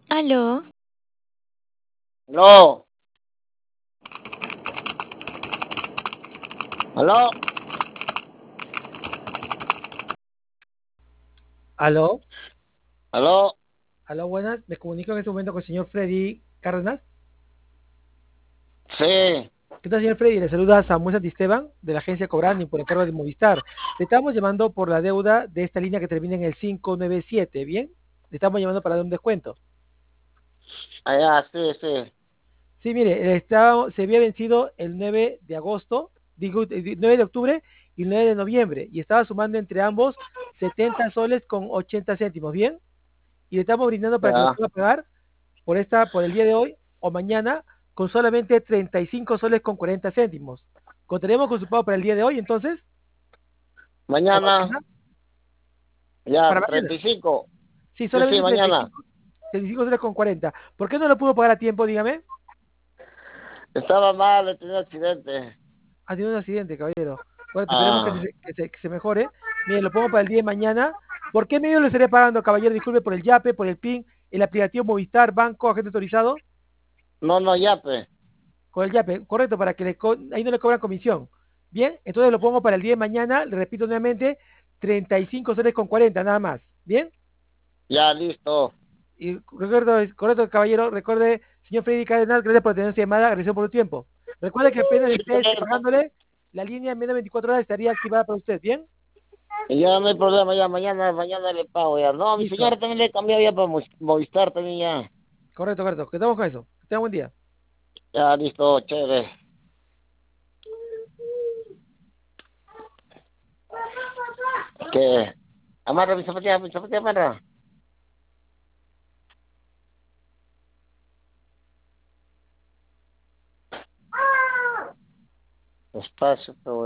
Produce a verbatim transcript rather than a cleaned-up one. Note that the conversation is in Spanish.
Aló, Aló, aló, Aló, aló, aló, buenas. Me comunico en este momento con el señor Freddy Cárdenas. sí, ¿Qué tal, señor Freddy? Le saluda Samuel Santisteban de la agencia Cobrani por encargo de Movistar. Le estamos llamando por la deuda de esta línea que termina en el cinco nueve siete, ¿bien? Le estamos llamando para dar un descuento. allá, sí, sí, Sí, mire, el estado se había vencido el nueve de agosto, digo, eh, nueve de octubre y el nueve de noviembre, y estaba sumando entre ambos setenta soles con ochenta céntimos, ¿bien? Y le estamos brindando para que lo ya, pueda pagar por esta, por el día de hoy o mañana con solamente treinta y cinco soles con cuarenta céntimos. ¿Contaremos con su pago para el día de hoy entonces? ¿O mañana, mañana? ya, Para mañana. treinta y cinco, Sí, sí, sí, solamente treinta y mañana. cinco, treinta y cinco soles con cuarenta. ¿Por qué no lo pudo pagar a tiempo, dígame? Estaba mal, he tenido accidente. Ha tenido un accidente, caballero. Bueno, esperemos que Ah, se, que se, que se mejore. Mire, lo pongo para el día de mañana. ¿Por qué medio lo estaré pagando, caballero? Disculpe, por el YAPE, por el PIN, el aplicativo Movistar, banco, agente autorizado. no, no, ya, pe. Con el YAPE, correcto, para que le co- ahí no le cobran comisión. Bien, entonces lo pongo para el día de mañana, le repito nuevamente, treinta y cinco soles con cuarenta, nada más. Bien, Ya, listo. y recuerdo, correcto, caballero, recuerde, señor Freddy Cárdenas, gracias por tener esta llamada, gracias por su tiempo. Recuerde que apenas Sí, esté este, pagándole, la línea en menos de veinticuatro horas estaría activada para usted, ¿bien? ya no hay problema, ya, mañana, mañana le pago, ya. No, mi Listo, señora también le he cambiado ya para Mo- Movistar también, ya. correcto, correcto, quedamos con eso. Que tenga buen día. Ya, listo, chévere. Que, amarra mi zapatilla, mi zapatilla, amarra. Despacio, pero